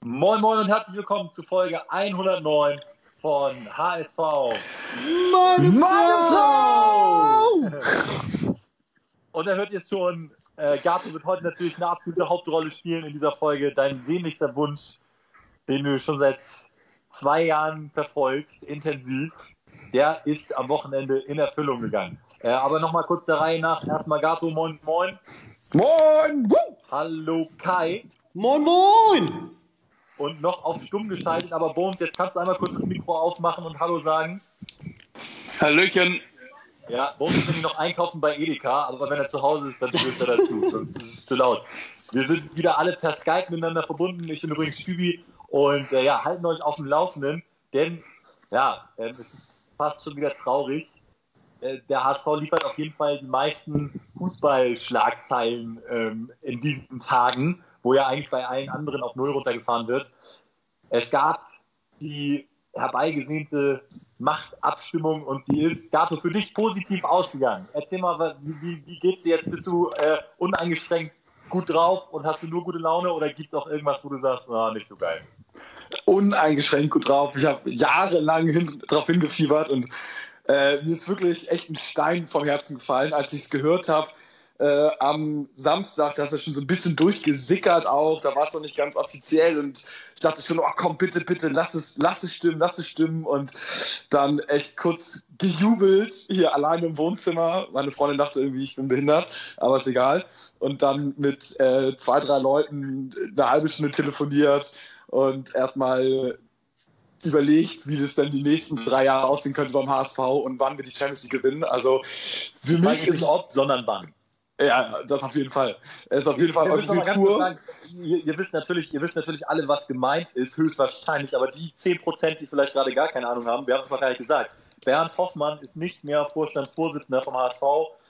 Moin Moin und herzlich willkommen zu Folge 109 von HSV. Mannesau! Und da hört ihr es schon, Gato wird heute natürlich eine absolute Hauptrolle spielen in dieser Folge. Dein sehnlichster Wunsch, den du schon seit 2 Jahren verfolgst, intensiv, der ist am Wochenende in Erfüllung gegangen. Aber nochmal kurz der Reihe nach. Erstmal Gato, moin moin. Moin! Hallo Kai. Moin Moin! Und noch auf stumm geschaltet, aber Bones, jetzt kannst du einmal kurz das Mikro aufmachen und Hallo sagen. Hallöchen. Ja, Bones ist nämlich noch einkaufen bei Edeka, aber wenn er zu Hause ist, dann stößt er dazu, sonst ist es zu laut. Wir sind wieder alle per Skype miteinander verbunden, ich bin übrigens Stübi und halten euch auf dem Laufenden, denn es ist fast schon wieder traurig. Der HSV liefert auf jeden Fall die meisten Fußballschlagzeilen in diesen Tagen, wo ja eigentlich bei allen anderen auf 0 runtergefahren wird. Es gab die herbeigesehnte Machtabstimmung und sie ist, Gato, für dich positiv ausgegangen. Erzähl mal, wie geht's dir jetzt? Bist du uneingeschränkt gut drauf und hast du nur gute Laune oder gibt es auch irgendwas, wo du sagst, nicht so geil? Uneingeschränkt gut drauf. Ich habe jahrelang darauf hingefiebert und mir ist wirklich echt ein Stein vom Herzen gefallen, als ich es gehört habe. Am Samstag, da ist er schon so ein bisschen durchgesickert auch, da war es noch nicht ganz offiziell und ich dachte schon, oh komm, bitte, lass es stimmen und dann echt kurz gejubelt, hier alleine im Wohnzimmer. Meine Freundin dachte irgendwie, ich bin behindert, aber ist egal. Und dann mit 2, 3 Leuten eine halbe Stunde telefoniert und erstmal überlegt, wie das dann die nächsten 3 Jahre aussehen könnte beim HSV und wann wir die Champions League gewinnen. Also für mich ist nicht ob, sondern wann. Ja, das auf jeden Fall. Es ist auf jeden Fall eure Kultur. Ihr wisst natürlich alle, was gemeint ist, höchstwahrscheinlich, aber die 10%, die vielleicht gerade gar keine Ahnung haben, wir haben es noch gar nicht gesagt. Bernd Hoffmann ist nicht mehr Vorstandsvorsitzender vom HSV.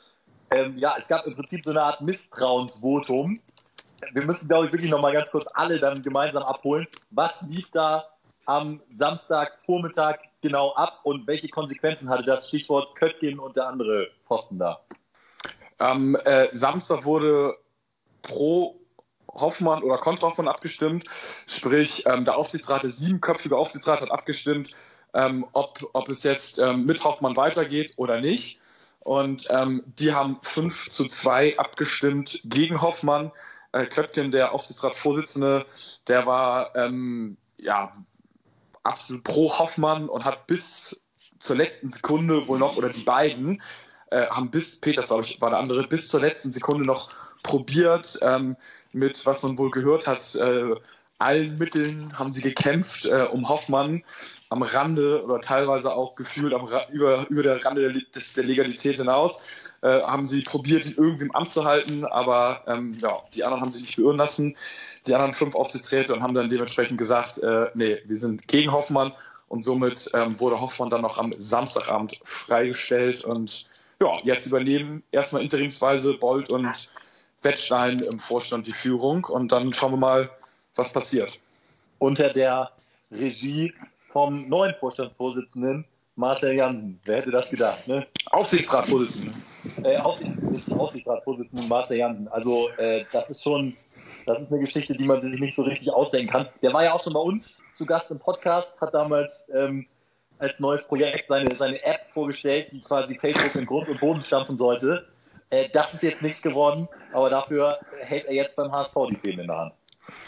Es gab im Prinzip so eine Art Misstrauensvotum. Wir müssen, glaube ich, wirklich noch mal ganz kurz alle dann gemeinsam abholen. Was lief da am Samstagvormittag genau ab und welche Konsequenzen hatte das? Stichwort Köttgen und der andere Posten da. Am Samstag wurde pro Hoffmann oder kontra Hoffmann abgestimmt. Sprich, der 7-köpfige Aufsichtsrat hat abgestimmt, ob es jetzt mit Hoffmann weitergeht oder nicht. Und die haben 5:2 abgestimmt gegen Hoffmann. Köttgen, der Aufsichtsratsvorsitzende, der war absolut pro Hoffmann und hat bis zur letzten Sekunde wohl noch, oder die beiden, haben Peters, glaube ich, war der andere, bis zur letzten Sekunde noch probiert, mit, was man wohl gehört hat, allen Mitteln haben sie gekämpft, um Hoffmann am Rande oder teilweise auch gefühlt über der Rande der Legalität hinaus, haben sie probiert, ihn irgendwie im Amt zu halten, aber die anderen haben sich nicht beirren lassen, die anderen 5 Aufsichtsräte, und haben dann dementsprechend gesagt, nee, wir sind gegen Hoffmann, und somit wurde Hoffmann dann noch am Samstagabend freigestellt und jetzt übernehmen erstmal interimsweise Bold und Wettstein im Vorstand die Führung und dann schauen wir mal, was passiert. Unter der Regie vom neuen Vorstandsvorsitzenden Marcel Jansen. Wer hätte das gedacht, ne? Aufsichtsratsvorsitzenden. Aufsichtsratsvorsitzenden Marcel Jansen. Also das ist eine Geschichte, die man sich nicht so richtig ausdenken kann. Der war ja auch schon bei uns zu Gast im Podcast, hat damals als neues Projekt seine App vorgestellt, die quasi Facebook in Grund und Boden stampfen sollte. Das ist jetzt nichts geworden, aber dafür hält er jetzt beim HSV die Fäden in der Hand.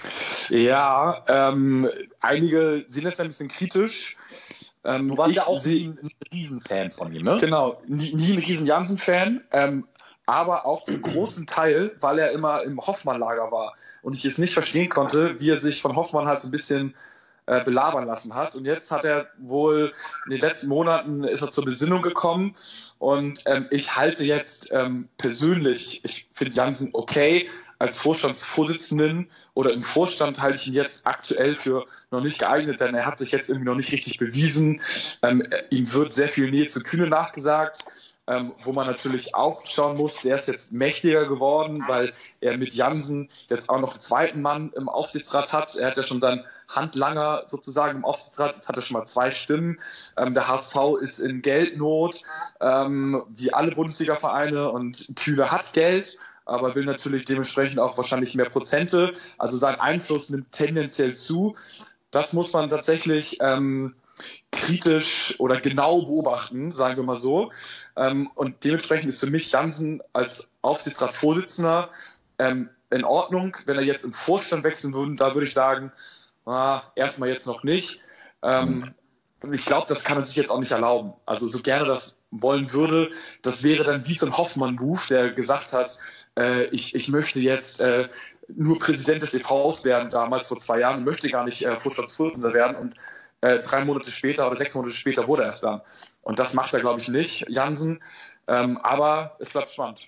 Ja, einige sehen das ein bisschen kritisch. Du warst ja auch ein Riesenfan von ihm, ne? Genau, nie ein Riesen-Jansen-Fan, aber auch zum großen Teil, weil er immer im Hoffmann-Lager war und ich es nicht verstehen konnte, wie er sich von Hoffmann halt so ein bisschen belabern lassen hat. Und jetzt hat er wohl in den letzten Monaten ist er zur Besinnung gekommen und ich halte jetzt persönlich, ich finde Jansen okay, als Vorstandsvorsitzenden oder im Vorstand halte ich ihn jetzt aktuell für noch nicht geeignet, denn er hat sich jetzt irgendwie noch nicht richtig bewiesen. Ihm wird sehr viel Nähe zu Kühne nachgesagt. Wo man natürlich auch schauen muss, der ist jetzt mächtiger geworden, weil er mit Jansen jetzt auch noch einen zweiten Mann im Aufsichtsrat hat. Er hat ja schon seinen Handlanger sozusagen im Aufsichtsrat, jetzt hat er schon mal 2 Stimmen. Der HSV ist in Geldnot, wie alle Bundesliga-Vereine, und Kühne hat Geld, aber will natürlich dementsprechend auch wahrscheinlich mehr Prozente. Also sein Einfluss nimmt tendenziell zu. Das muss man tatsächlich kritisch oder genau beobachten, sagen wir mal so. Und dementsprechend ist für mich Jansen als Aufsichtsratsvorsitzender in Ordnung. Wenn er jetzt im Vorstand wechseln würde, da würde ich sagen, erstmal jetzt noch nicht. Ich glaube, das kann er sich jetzt auch nicht erlauben. Also so gerne das wollen würde, das wäre dann wie so ein Hoffmann-Move, der gesagt hat, ich möchte jetzt nur Präsident des EVs werden, damals vor 2 Jahren, und möchte gar nicht Vorstandsvorsitzender werden. Und 3 Monate später oder 6 Monate später wurde er es dann. Und das macht er, glaube ich, nicht, Jansen. Aber es bleibt spannend.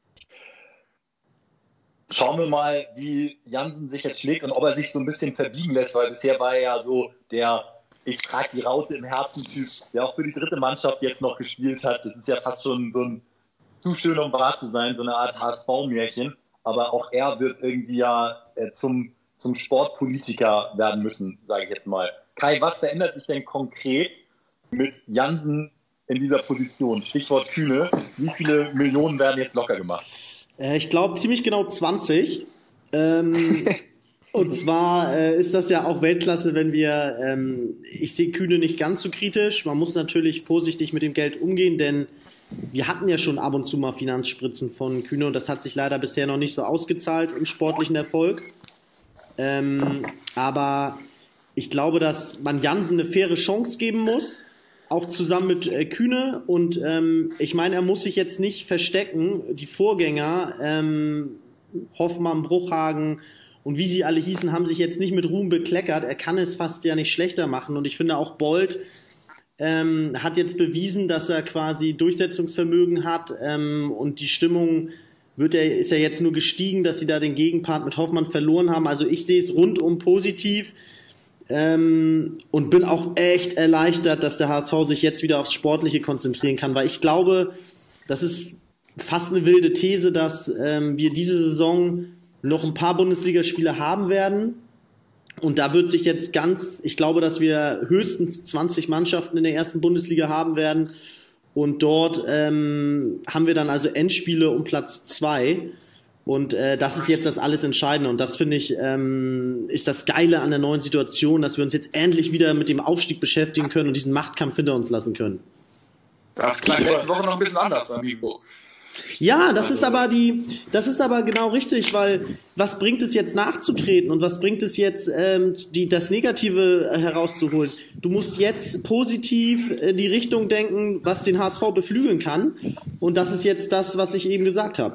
Schauen wir mal, wie Jansen sich jetzt schlägt und ob er sich so ein bisschen verbiegen lässt, weil bisher war er ja so der ich trage die Raute im Herzen-Typ, der auch für die dritte Mannschaft jetzt noch gespielt hat. Das ist ja fast schon so ein zu schön, um wahr zu sein, so eine Art HSV-Märchen. Aber auch er wird irgendwie ja zum Sportpolitiker werden müssen, sage ich jetzt mal. Kai, was verändert sich denn konkret mit Jansen in dieser Position? Stichwort Kühne. Wie viele Millionen werden jetzt locker gemacht? Ich glaube ziemlich genau 20. Und zwar ist das ja auch Weltklasse, wenn wir, ich sehe Kühne nicht ganz so kritisch. Man muss natürlich vorsichtig mit dem Geld umgehen, denn wir hatten ja schon ab und zu mal Finanzspritzen von Kühne und das hat sich leider bisher noch nicht so ausgezahlt im sportlichen Erfolg. Aber ich glaube, dass man Jansen eine faire Chance geben muss, auch zusammen mit Kühne. Und ich meine, er muss sich jetzt nicht verstecken. Die Vorgänger, Hoffmann, Bruchhagen und wie sie alle hießen, haben sich jetzt nicht mit Ruhm bekleckert. Er kann es fast ja nicht schlechter machen. Und ich finde auch Bold hat jetzt bewiesen, dass er quasi Durchsetzungsvermögen hat und die Stimmung ist ja jetzt nur gestiegen, dass sie da den Gegenpart mit Hoffmann verloren haben. Also ich sehe es rundum positiv und bin auch echt erleichtert, dass der HSV sich jetzt wieder aufs Sportliche konzentrieren kann, weil ich glaube, das ist fast eine wilde These, dass wir diese Saison noch ein paar Bundesligaspiele haben werden. Und da wird sich jetzt ich glaube, dass wir höchstens 20 Mannschaften in der ersten Bundesliga haben werden. Und dort haben wir dann also Endspiele um Platz 2. Und das ist jetzt das alles Entscheidende. Und das finde ich, ist das Geile an der neuen Situation, dass wir uns jetzt endlich wieder mit dem Aufstieg beschäftigen können und diesen Machtkampf hinter uns lassen können. Das klang letzte Woche noch ein bisschen anders, amigo. Ja, das ist aber genau richtig, weil was bringt es jetzt nachzutreten und was bringt es jetzt, das Negative herauszuholen? Du musst jetzt positiv in die Richtung denken, was den HSV beflügeln kann. Und das ist jetzt das, was ich eben gesagt habe.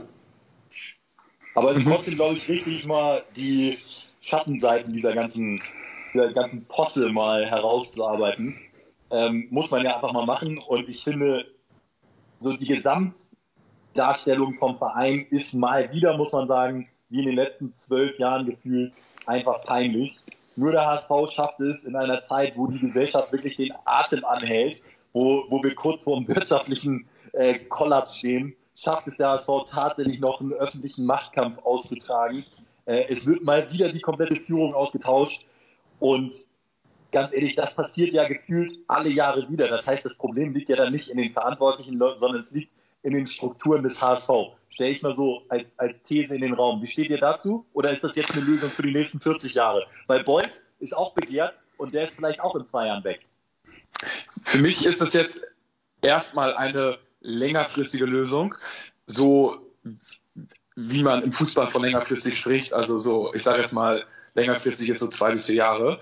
Aber es ist trotzdem, glaube ich, richtig, mal die Schattenseiten dieser ganzen Posse mal herauszuarbeiten. Muss man ja einfach mal machen. Und ich finde, so die Gesamtdarstellung vom Verein ist mal wieder, muss man sagen, wie in den letzten 12 Jahren gefühlt, einfach peinlich. Nur der HSV schafft es in einer Zeit, wo die Gesellschaft wirklich den Atem anhält, wo wir kurz vor einem wirtschaftlichen Kollaps stehen, schafft es der HSV tatsächlich noch einen öffentlichen Machtkampf auszutragen. Es wird mal wieder die komplette Führung ausgetauscht und ganz ehrlich, das passiert ja gefühlt alle Jahre wieder. Das heißt, das Problem liegt ja dann nicht in den Verantwortlichen, sondern es liegt in den Strukturen des HSV. Stelle ich mal so als These in den Raum. Wie steht ihr dazu? Oder ist das jetzt eine Lösung für die nächsten 40 Jahre? Weil Boyd ist auch begehrt und der ist vielleicht auch in 2 Jahren weg. Für mich ist es jetzt erstmal eine längerfristige Lösung, so wie man im Fußball von längerfristig spricht. Also so, ich sage jetzt mal, längerfristig ist so 2 bis 4 Jahre.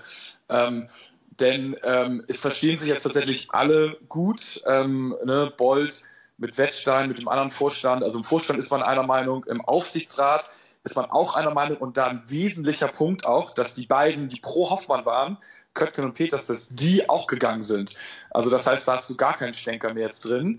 Denn es verstehen sich jetzt tatsächlich alle gut. Bold mit Wettstein, mit dem anderen Vorstand. Also im Vorstand ist man einer Meinung, im Aufsichtsrat ist man auch einer Meinung. Und da ein wesentlicher Punkt auch, dass die beiden, die pro Hoffmann waren, Köttgen und Peters, dass die auch gegangen sind. Also das heißt, da hast du gar keinen Schlenker mehr jetzt drin.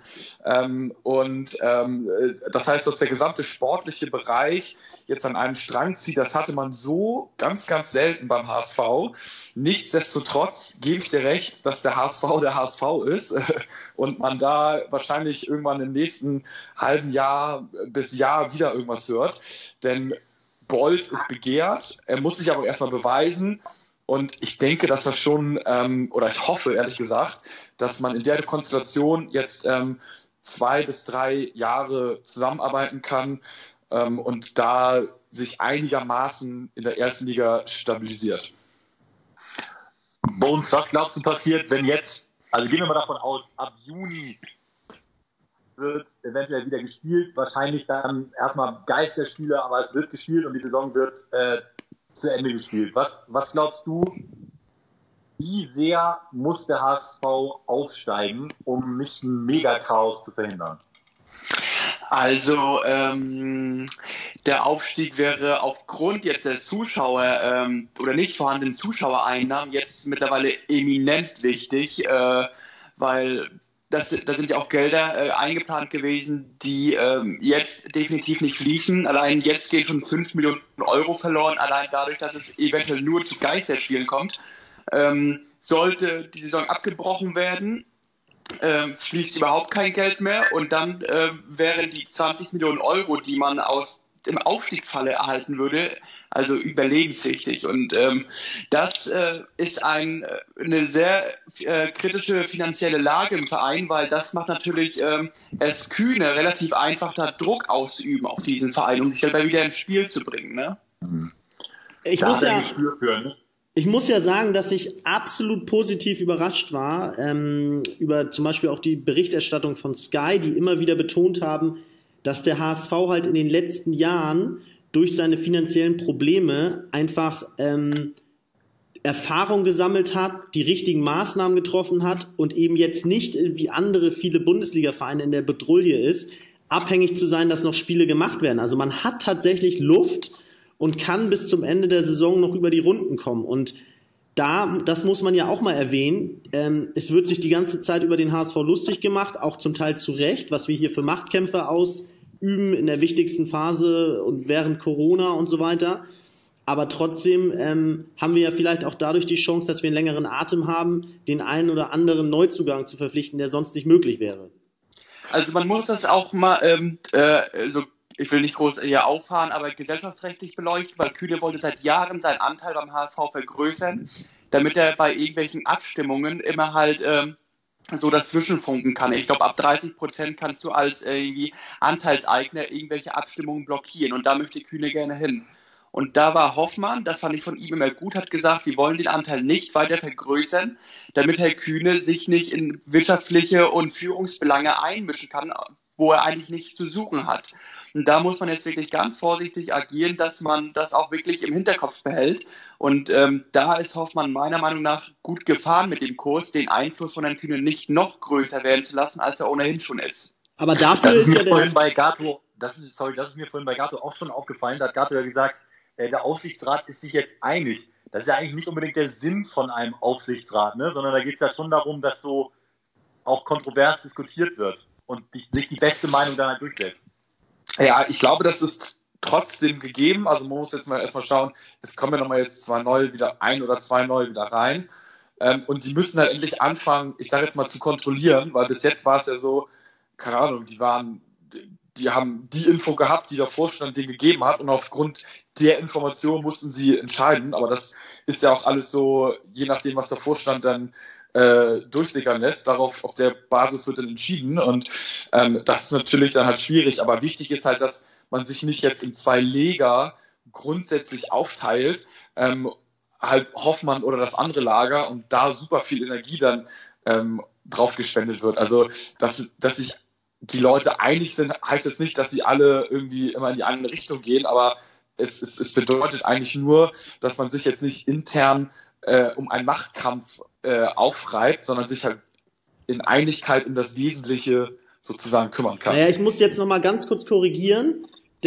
Das heißt, dass der gesamte sportliche Bereich jetzt an einem Strang zieht, das hatte man so ganz, ganz selten beim HSV. Nichtsdestotrotz gebe ich dir recht, dass der HSV ist und man da wahrscheinlich irgendwann im nächsten halben Jahr bis Jahr wieder irgendwas hört. Denn Bold ist begehrt, er muss sich aber erstmal beweisen. Und ich denke, dass das schon, oder ich hoffe ehrlich gesagt, dass man in der Konstellation jetzt 2 bis 3 Jahre zusammenarbeiten kann. und da sich einigermaßen in der ersten Liga stabilisiert. Bones, was glaubst du passiert, wenn jetzt, also gehen wir mal davon aus, ab Juni wird eventuell wieder gespielt, wahrscheinlich dann erstmal Geisterspiele, aber es wird gespielt und die Saison wird zu Ende gespielt. Was glaubst du, wie sehr muss der HSV aufsteigen, um nicht ein Megachaos zu verhindern? Also der Aufstieg wäre aufgrund jetzt der Zuschauer oder nicht vorhandenen Zuschauereinnahmen jetzt mittlerweile eminent wichtig, weil da sind ja auch Gelder eingeplant gewesen, die jetzt definitiv nicht fließen. Allein jetzt gehen schon 5 Millionen Euro verloren, allein dadurch, dass es eventuell nur zu Geisterspielen kommt. Sollte die Saison abgebrochen werden, fließt überhaupt kein Geld mehr und dann wären die 20 Millionen Euro, die man aus dem Aufstiegsfalle erhalten würde, also überlebenswichtig. Und das ist eine sehr kritische finanzielle Lage im Verein, weil das macht natürlich es Kühne relativ einfach, da Druck auszuüben auf diesen Verein, um sich selber wieder ins Spiel zu bringen. Ne? Ich muss ja sagen, dass ich absolut positiv überrascht war über zum Beispiel auch die Berichterstattung von Sky, die immer wieder betont haben, dass der HSV halt in den letzten Jahren durch seine finanziellen Probleme einfach Erfahrung gesammelt hat, die richtigen Maßnahmen getroffen hat und eben jetzt nicht wie andere viele Bundesliga-Vereine in der Bedrulle ist, abhängig zu sein, dass noch Spiele gemacht werden. Also man hat tatsächlich Luft und kann bis zum Ende der Saison noch über die Runden kommen. Und das muss man ja auch mal erwähnen, es wird sich die ganze Zeit über den HSV lustig gemacht, auch zum Teil zu Recht, was wir hier für Machtkämpfe ausüben in der wichtigsten Phase und während Corona und so weiter. Aber trotzdem haben wir ja vielleicht auch dadurch die Chance, dass wir einen längeren Atem haben, den einen oder anderen Neuzugang zu verpflichten, der sonst nicht möglich wäre. Also man muss das auch mal ich will nicht groß hier auffahren, aber gesellschaftsrechtlich beleuchten, weil Kühne wollte seit Jahren seinen Anteil beim HSV vergrößern, damit er bei irgendwelchen Abstimmungen immer halt so das Zwischenfunken kann. Ich glaube, ab 30% kannst du als irgendwie Anteilseigner irgendwelche Abstimmungen blockieren und da möchte Kühne gerne hin. Und da war Hoffmann, das fand ich von ihm immer gut, hat gesagt, wir wollen den Anteil nicht weiter vergrößern, damit Herr Kühne sich nicht in wirtschaftliche und Führungsbelange einmischen kann, wo er eigentlich nichts zu suchen hat. Und da muss man jetzt wirklich ganz vorsichtig agieren, dass man das auch wirklich im Hinterkopf behält. Und da ist Hoffmann meiner Meinung nach gut gefahren mit dem Kurs, den Einfluss von Herrn Kühne nicht noch größer werden zu lassen, als er ohnehin schon ist. Aber dafür ist ja das ist mir vorhin bei Gato auch schon aufgefallen. Da hat Gato ja gesagt, der Aufsichtsrat ist sich jetzt einig. Das ist ja eigentlich nicht unbedingt der Sinn von einem Aufsichtsrat, ne? Sondern da geht es ja schon darum, dass so auch kontrovers diskutiert wird und sich die beste Meinung dann halt durchsetzt. Ja, ich glaube, das ist trotzdem gegeben. Also man muss jetzt mal erstmal schauen, es kommen ja nochmal jetzt 2 neue wieder, 1 oder 2 neue wieder rein. Und die müssen halt endlich anfangen, ich sage jetzt mal, zu kontrollieren, weil bis jetzt war es ja so, keine Ahnung, die haben die Info gehabt, die der Vorstand denen gegeben hat und aufgrund der Information mussten sie entscheiden, aber das ist ja auch alles so, je nachdem, was der Vorstand dann durchsickern lässt, auf der Basis wird dann entschieden und das ist natürlich dann halt schwierig, aber wichtig ist halt, dass man sich nicht jetzt in 2 Lager grundsätzlich aufteilt, halt Hoffmann oder das andere Lager und da super viel Energie dann drauf gespendet wird. Also, dass sich die Leute einig sind, heißt jetzt nicht, dass sie alle irgendwie immer in die andere Richtung gehen, aber es bedeutet eigentlich nur, dass man sich jetzt nicht intern um einen Machtkampf aufreibt, sondern sich halt in Einigkeit um das Wesentliche sozusagen kümmern kann. Naja, ich muss jetzt nochmal ganz kurz korrigieren,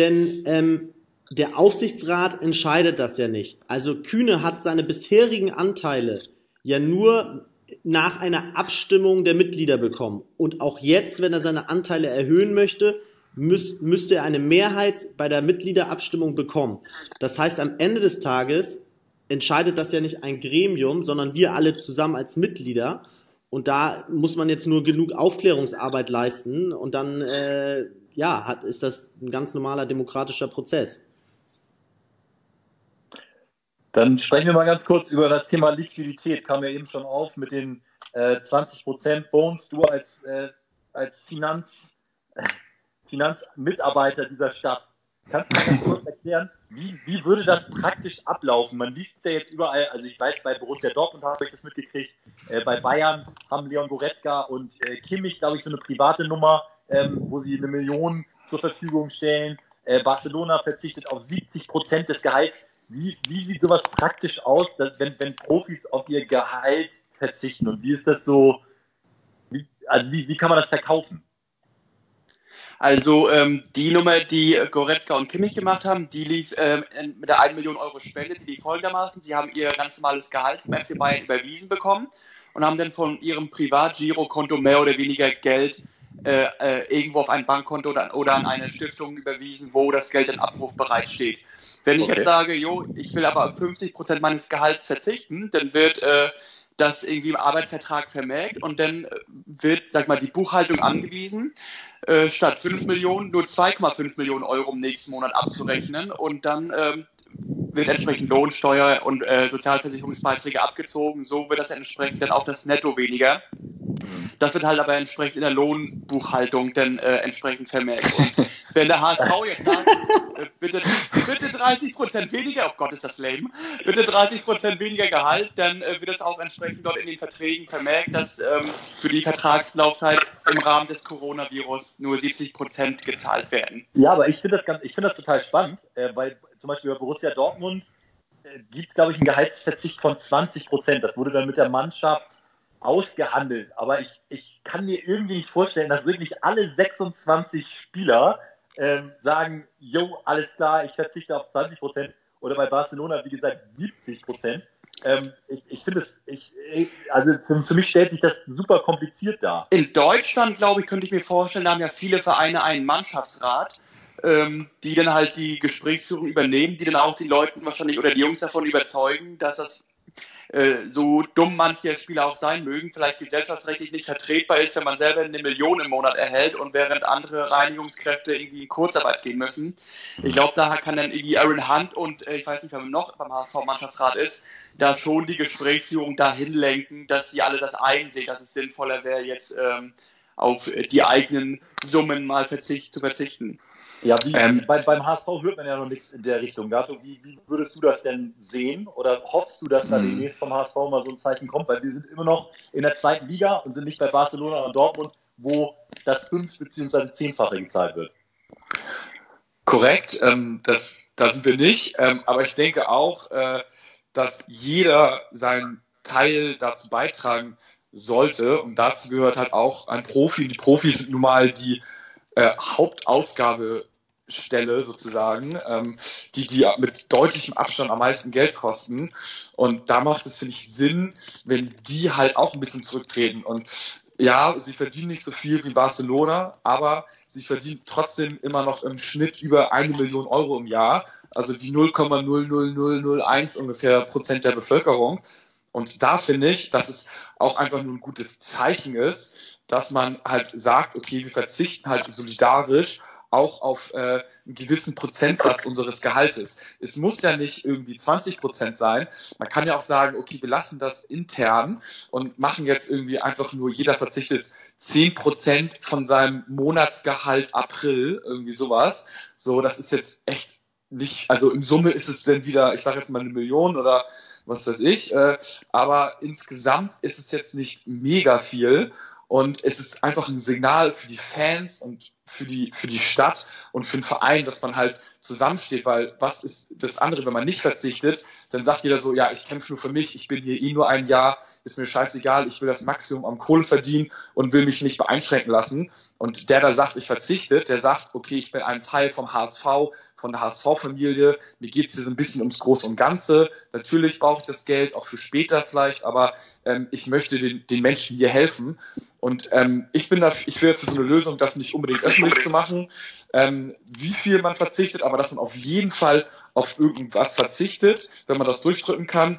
denn der Aufsichtsrat entscheidet das ja nicht. Also Kühne hat seine bisherigen Anteile ja nur nach einer Abstimmung der Mitglieder bekommen. Und auch jetzt, wenn er seine Anteile erhöhen möchte, müsste er eine Mehrheit bei der Mitgliederabstimmung bekommen. Das heißt, am Ende des Tages entscheidet das ja nicht ein Gremium, sondern wir alle zusammen als Mitglieder. Und da muss man jetzt nur genug Aufklärungsarbeit leisten und dann ist das ein ganz normaler demokratischer Prozess. Dann sprechen wir mal ganz kurz über das Thema Liquidität. Kam ja eben schon auf mit den 20%. Bones, du als Finanzmitarbeiter dieser Stadt, Kannst du mir kurz erklären, wie würde das praktisch ablaufen? Man liest es ja jetzt überall, also ich weiß, bei Borussia Dortmund habe ich das mitgekriegt, bei Bayern haben Leon Goretzka und Kimmich, glaube ich, so eine private Nummer, wo sie 1 Million zur Verfügung stellen. Barcelona verzichtet auf 70% des Gehalts. Wie sieht sowas praktisch aus, wenn Profis auf ihr Gehalt verzichten? Und wie ist das so, wie kann man das verkaufen? Also die Nummer, die Goretzka und Kimmich gemacht haben, die lief mit der 1 Million Euro Spende, die lief folgendermaßen. Sie haben ihr ganz normales Gehalt vom FC Bayern überwiesen bekommen und haben dann von ihrem Privat-Girokonto mehr oder weniger Geld irgendwo auf ein Bankkonto oder an eine Stiftung überwiesen, wo das Geld in Abruf bereitsteht. Wenn ich jetzt sage, ich will aber auf 50% meines Gehalts verzichten, dann wird das irgendwie im Arbeitsvertrag vermerkt und dann wird, sag mal, die Buchhaltung angewiesen, statt 5 Millionen nur 2,5 Millionen Euro im nächsten Monat abzurechnen und dann wird entsprechend Lohnsteuer und Sozialversicherungsbeiträge abgezogen. So wird das entsprechend dann auch das Netto weniger. Das wird halt aber entsprechend in der Lohnbuchhaltung dann entsprechend vermerkt. Und wenn der HSV jetzt sagt, bitte 30% weniger, oh Gott, ist das lame, bitte 30% weniger Gehalt, dann wird das auch entsprechend dort in den Verträgen vermerkt, dass für die Vertragslaufzeit im Rahmen des Coronavirus nur 70% gezahlt werden. Ja, aber ich finde das total spannend, weil zum Beispiel bei Borussia Dortmund gibt es, glaube ich, einen Gehaltsverzicht von 20%. Das wurde dann mit der Mannschaft ausgehandelt. Aber ich kann mir irgendwie nicht vorstellen, dass wirklich alle 26 Spieler sagen, alles klar, ich verzichte auf 20%. Oder bei Barcelona, wie gesagt, 70%. Ich finde es, also für mich stellt sich das super kompliziert dar. In Deutschland, glaube ich, könnte ich mir vorstellen, da haben ja viele Vereine einen Mannschaftsrat, die dann halt die Gesprächsführung übernehmen, die dann auch die Leute wahrscheinlich oder die Jungs davon überzeugen, dass das so dumm manche Spieler auch sein mögen, vielleicht gesellschaftsrechtlich nicht vertretbar ist, wenn man selber 1 Million im Monat erhält und während andere Reinigungskräfte irgendwie in Kurzarbeit gehen müssen. Ich glaube, da kann dann irgendwie Aaron Hunt und ich weiß nicht, wer noch beim HSV-Mannschaftsrat ist, da schon die Gesprächsführung dahin lenken, dass sie alle das einsehen, dass es sinnvoller wäre, jetzt auf die eigenen Summen mal zu verzichten. Ja, beim HSV hört man ja noch nichts in der Richtung. Gato, wie würdest du das denn sehen? Oder hoffst du, dass da demnächst vom HSV mal so ein Zeichen kommt? Weil wir sind immer noch in der 2. Liga und sind nicht bei Barcelona und Dortmund, wo das 5- bzw. 10-fache gezahlt wird. Korrekt, da sind wir nicht. Aber ich denke auch, dass jeder seinen Teil dazu beitragen sollte. Und dazu gehört halt auch ein Profi. Die Profis sind nun mal die Hauptausgabestelle sozusagen, die mit deutlichem Abstand am meisten Geld kosten. Und da macht es, finde ich, Sinn, wenn die halt auch ein bisschen zurücktreten. Und ja, sie verdienen nicht so viel wie Barcelona, aber sie verdienen trotzdem immer noch im Schnitt über 1 Million Euro im Jahr, also die 0,00001 ungefähr Prozent der Bevölkerung. Und da finde ich, dass es auch einfach nur ein gutes Zeichen ist, dass man halt sagt, okay, wir verzichten halt solidarisch auch auf einen gewissen Prozentsatz unseres Gehaltes. Es muss ja nicht irgendwie 20% sein. Man kann ja auch sagen, okay, wir lassen das intern und machen jetzt irgendwie einfach nur, jeder verzichtet 10% von seinem Monatsgehalt April, irgendwie sowas. So, das ist jetzt echt nicht, also in Summe ist es dann wieder, ich sage jetzt mal 1 Million oder was weiß ich, aber insgesamt ist es jetzt nicht mega viel und es ist einfach ein Signal für die Fans und für die Stadt und für den Verein, dass man halt zusammensteht, weil was ist das andere, wenn man nicht verzichtet, dann sagt jeder so, ja, ich kämpfe nur für mich, ich bin hier nur ein Jahr, ist mir scheißegal, ich will das Maximum am Kohle verdienen und will mich nicht beeinschränken lassen. Und der da sagt, ich verzichte, der sagt, okay, ich bin ein Teil vom HSV, von der HSV-Familie, mir geht es hier so ein bisschen ums Große und Ganze. Natürlich brauche ich das Geld, auch für später vielleicht, aber ich möchte den Menschen hier helfen. Und ich wäre für so eine Lösung, das nicht unbedingt öffentlich zu machen, wie viel man verzichtet, aber dass man auf jeden Fall auf irgendwas verzichtet, wenn man das durchdrücken kann,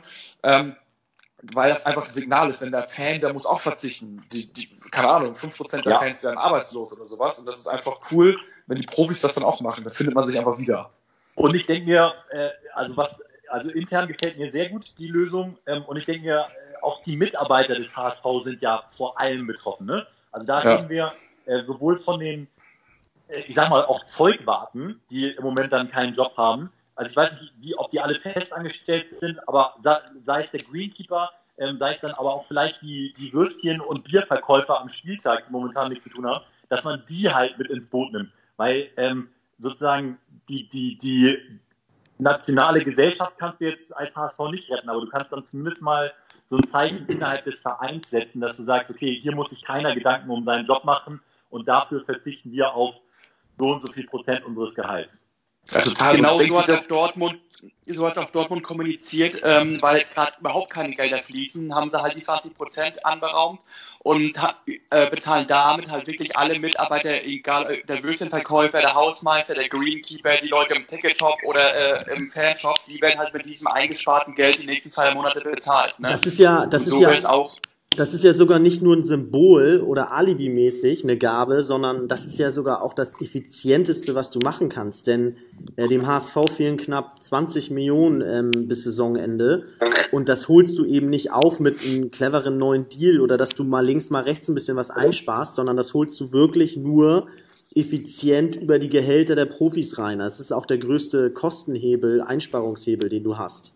weil das einfach ein Signal ist, denn der Fan, der muss auch verzichten. Keine Ahnung, 5% der Fans werden arbeitslos oder sowas und das ist einfach cool, wenn die Profis das dann auch machen, da findet man sich einfach wieder. Und ich denke mir, also intern gefällt mir sehr gut die Lösung und ich denke mir, auch die Mitarbeiter des HSV sind ja vor allem betroffen. Ne? Also da reden wir sowohl von den ich sag mal, auch Zeug warten, die im Moment dann keinen Job haben. Also ich weiß nicht, ob die alle festangestellt sind, aber sei es der Greenkeeper, sei es dann aber auch vielleicht die Würstchen- und Bierverkäufer am Spieltag, die momentan nichts zu tun haben, dass man die halt mit ins Boot nimmt. Weil sozusagen die nationale Gesellschaft kannst du jetzt als HSV nicht retten, aber du kannst dann zumindest mal so ein Zeichen innerhalb des Vereins setzen, dass du sagst, okay, hier muss sich keiner Gedanken um seinen Job machen und dafür verzichten wir auf so und so viel Prozent unseres Gehalts. Ja, total. Genau so hat auch Dortmund kommuniziert, weil gerade überhaupt keine Gelder fließen, haben sie halt die 20% anberaumt und bezahlen damit halt wirklich alle Mitarbeiter, egal der Würstchenverkäufer, der Hausmeister, der Greenkeeper, die Leute im Ticketshop oder im Fanshop, die werden halt mit diesem eingesparten Geld die nächsten 2 Monate bezahlt. Ne? Das ist ja sogar nicht nur ein Symbol oder Alibi-mäßig eine Gabe, sondern das ist ja sogar auch das Effizienteste, was du machen kannst. Denn dem HSV fehlen knapp 20 Millionen bis Saisonende und das holst du eben nicht auf mit einem cleveren neuen Deal oder dass du mal links, mal rechts ein bisschen was einsparst, sondern das holst du wirklich nur effizient über die Gehälter der Profis rein. Das ist auch der größte Kostenhebel, Einsparungshebel, den du hast.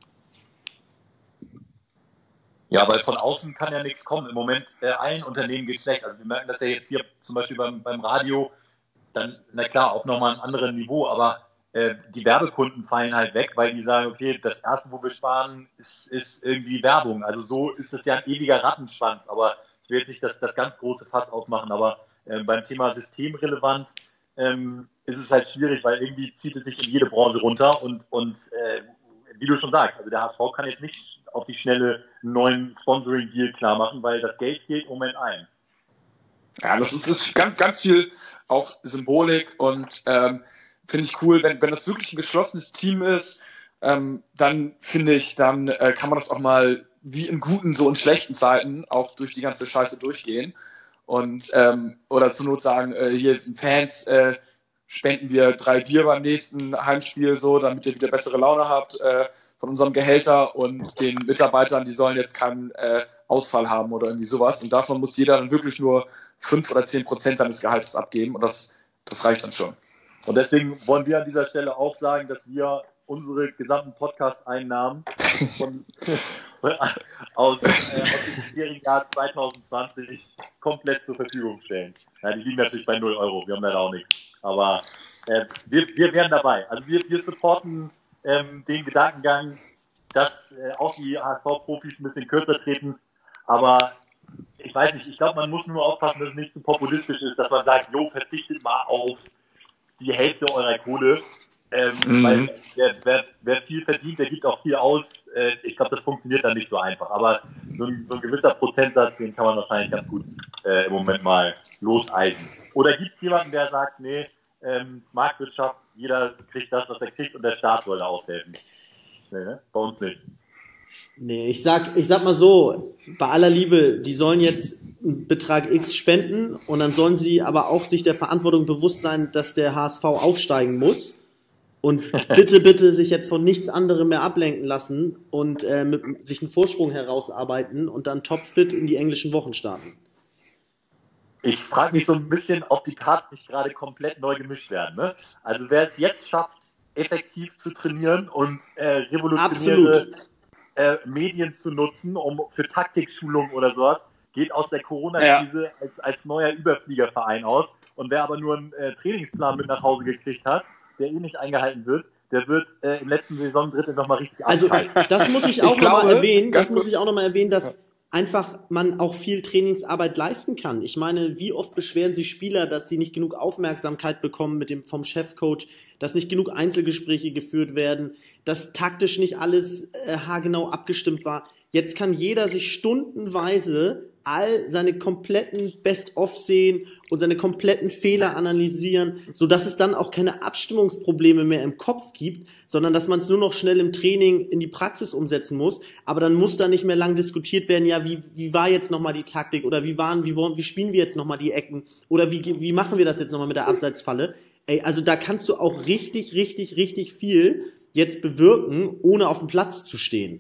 Ja, weil von außen kann ja nichts kommen. Im Moment allen Unternehmen geht es schlecht. Also wir merken das ja jetzt hier zum Beispiel beim Radio, dann, na klar, auf nochmal einem anderen Niveau, aber die Werbekunden fallen halt weg, weil die sagen, okay, das Erste, wo wir sparen, ist irgendwie Werbung. Also so ist es ja ein ewiger Rattenschwanz, aber ich will jetzt nicht das ganz große Fass aufmachen, aber beim Thema systemrelevant ist es halt schwierig, weil irgendwie zieht es sich in jede Branche runter und wie du schon sagst, also der HSV kann jetzt nicht auf die Schnelle einen neuen Sponsoring-Deal klar machen, weil das Geld fehlt im Moment ein. Ja, das ist ganz, ganz viel auch Symbolik und finde ich cool, wenn das wirklich ein geschlossenes Team ist, dann finde ich, dann kann man das auch mal wie in guten, so in schlechten Zeiten auch durch die ganze Scheiße durchgehen und oder zur Not sagen, hier sind Fans, spenden wir 3 Bier beim nächsten Heimspiel so, damit ihr wieder bessere Laune habt von unserem Gehälter und den Mitarbeitern, die sollen jetzt keinen Ausfall haben oder irgendwie sowas. Und davon muss jeder dann wirklich nur 5 oder 10% seines Gehaltes abgeben und das reicht dann schon. Und deswegen wollen wir an dieser Stelle auch sagen, dass wir unsere gesamten Podcast-Einnahmen aus dem bisherigen Jahr 2020 komplett zur Verfügung stellen. Ja, die liegen natürlich bei 0 Euro, wir haben leider auch nichts. Aber wir wären dabei. Also wir supporten den Gedankengang, dass auch die HSV-Profis ein bisschen kürzer treten. Aber ich weiß nicht, ich glaube, man muss nur aufpassen, dass es nicht zu populistisch ist, dass man sagt, jo, verzichtet mal auf die Hälfte eurer Kohle. Weil wer viel verdient, der gibt auch viel aus. Ich glaube, das funktioniert dann nicht so einfach. Aber so ein gewisser Prozentsatz, den kann man wahrscheinlich ganz gut im Moment mal loseisen. Oder gibt es jemanden, der sagt, nee, Marktwirtschaft, jeder kriegt das, was er kriegt und der Staat soll da aushelfen. Nee, ne? Bei uns nicht. Nee, ich sag mal so, bei aller Liebe, die sollen jetzt einen Betrag X spenden und dann sollen sie aber auch sich der Verantwortung bewusst sein, dass der HSV aufsteigen muss und bitte sich jetzt von nichts anderem mehr ablenken lassen und sich einen Vorsprung herausarbeiten und dann topfit in die englischen Wochen starten. Ich frage mich so ein bisschen, ob die Karten nicht gerade komplett neu gemischt werden. Ne? Also wer es jetzt schafft, effektiv zu trainieren und revolutionäre Medien zu nutzen, für Taktikschulung oder sowas, geht aus der Corona-Krise als neuer Überfliegerverein aus. Und wer aber nur einen Trainingsplan mit nach Hause gekriegt hat, der nicht eingehalten wird, der wird im letzten Saisondrittel nochmal richtig abschalten. Also das muss ich auch nochmal erwähnen, dass einfach man auch viel Trainingsarbeit leisten kann. Ich meine, wie oft beschweren sich Spieler, dass sie nicht genug Aufmerksamkeit bekommen vom Chefcoach, dass nicht genug Einzelgespräche geführt werden, dass taktisch nicht alles haargenau abgestimmt war. Jetzt kann jeder sich stundenweise all seine kompletten Best-of sehen und seine kompletten Fehler analysieren, sodass es dann auch keine Abstimmungsprobleme mehr im Kopf gibt, sondern dass man es nur noch schnell im Training in die Praxis umsetzen muss. Aber dann muss da nicht mehr lang diskutiert werden, ja, wie war jetzt nochmal die Taktik oder wie spielen wir jetzt nochmal die Ecken oder wie machen wir das jetzt nochmal mit der Abseitsfalle? Ey, also da kannst du auch richtig viel jetzt bewirken, ohne auf dem Platz zu stehen.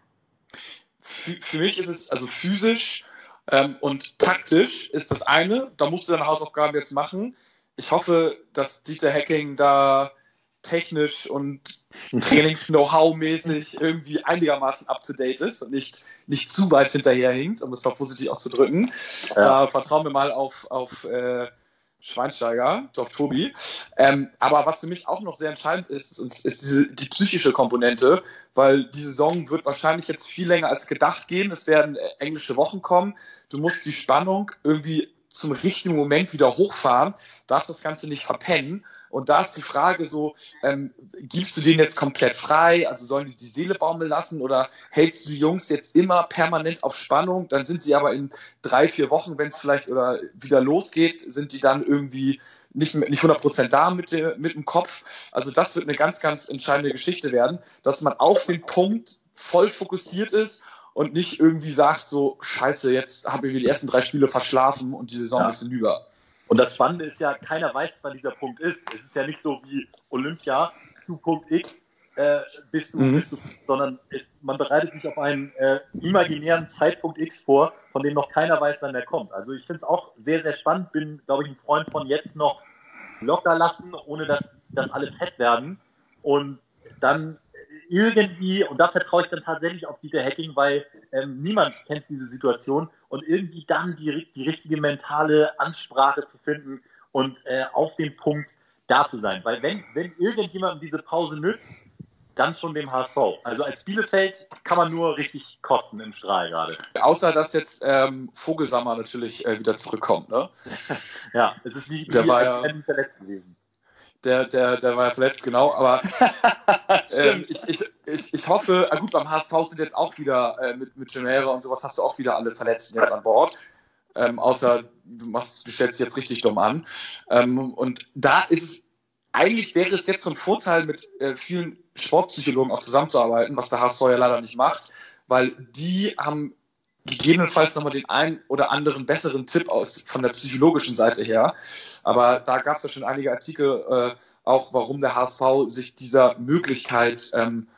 Für mich ist es also physisch und taktisch ist das eine, da musst du deine Hausaufgaben jetzt machen. ich hoffe, dass Dieter Hecking da technisch und Trainings-Know-how-mäßig irgendwie einigermaßen up-to-date ist und nicht zu weit hinterherhinkt, um es mal positiv auszudrücken. Ja. Da vertrauen wir mal auf Schweinsteiger, auf Tobi. Aber was für mich auch noch sehr entscheidend ist die psychische Komponente, weil die Saison wird wahrscheinlich jetzt viel länger als gedacht gehen. Es werden englische Wochen kommen. Du musst die Spannung irgendwie zum richtigen Moment wieder hochfahren, darfst das Ganze nicht verpennen. Und da ist die Frage so, gibst du denen jetzt komplett frei, also sollen die Seele baumeln lassen oder hältst du die Jungs jetzt immer permanent auf Spannung, dann sind sie aber in 3-4 Wochen, wenn es vielleicht oder wieder losgeht, sind die dann irgendwie nicht 100% da mit dem Kopf. Also das wird eine ganz, ganz entscheidende Geschichte werden, dass man auf den Punkt voll fokussiert ist und nicht irgendwie sagt so, scheiße, jetzt habe ich die ersten 3 Spiele verschlafen und die Saison ist hinüber. Und das Spannende ist ja, keiner weiß, wann dieser Punkt ist. Es ist ja nicht so wie Olympia, zu Punkt X bist du, sondern man bereitet sich auf einen imaginären Zeitpunkt X vor, von dem noch keiner weiß, wann der kommt. Also ich finde es auch sehr, sehr spannend. Bin, glaube ich, ein Freund von jetzt noch locker lassen, ohne dass alle fett werden. Und dann irgendwie, und da vertraue ich dann tatsächlich auf Dieter Hecking, weil niemand kennt diese Situation und irgendwie dann die richtige mentale Ansprache zu finden und auf dem Punkt da zu sein. Weil wenn irgendjemandem diese Pause nützt, dann schon dem HSV. Also als Bielefeld kann man nur richtig kotzen im Strahl gerade. Außer, dass jetzt Vogelsammer natürlich wieder zurückkommt. Ne? Ja, es ist wie verletzt gewesen. Der war ja verletzt, genau, aber ich hoffe, gut, beim HSV sind jetzt auch wieder mit Genera und sowas hast du auch wieder alle Verletzten jetzt an Bord, außer du stellst dich jetzt richtig dumm an. Und da ist es, eigentlich wäre es jetzt so ein Vorteil, mit vielen Sportpsychologen auch zusammenzuarbeiten, was der HSV ja leider nicht macht, weil die haben gegebenenfalls nochmal den einen oder anderen besseren Tipp von der psychologischen Seite her. Aber da gab es ja schon einige Artikel, auch warum der HSV sich dieser Möglichkeit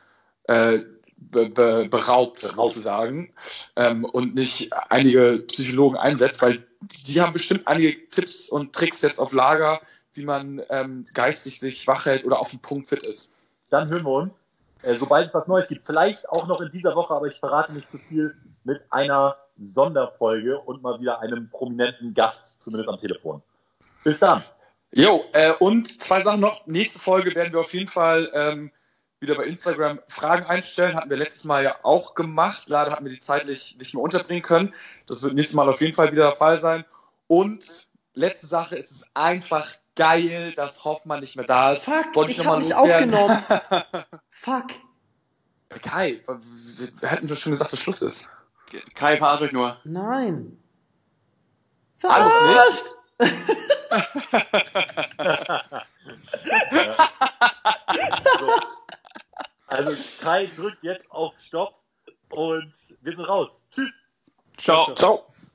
beraubt, sozusagen, und nicht einige Psychologen einsetzt, weil die haben bestimmt einige Tipps und Tricks jetzt auf Lager, wie man geistig sich wach hält oder auf den Punkt fit ist. Dann hören wir uns, sobald es was Neues gibt, vielleicht auch noch in dieser Woche, aber ich verrate nicht zu viel, mit einer Sonderfolge und mal wieder einem prominenten Gast, zumindest am Telefon. Bis dann. Jo, und 2 Sachen noch. Nächste Folge werden wir auf jeden Fall wieder bei Instagram Fragen einstellen. Hatten wir letztes Mal ja auch gemacht. Leider hatten wir die zeitlich nicht mehr unterbringen können. Das wird nächstes Mal auf jeden Fall wieder der Fall sein. Und letzte Sache, es ist einfach geil, dass Hoffmann nicht mehr da ist. Fuck, ich habe mich aufgenommen. Fuck. Kai, wir hätten doch schon gesagt, dass Schluss ist. Kai, verarscht euch nur. Nein. Alles nicht? Also Kai drückt jetzt auf Stopp und wir sind raus. Tschüss. Ciao. Ciao.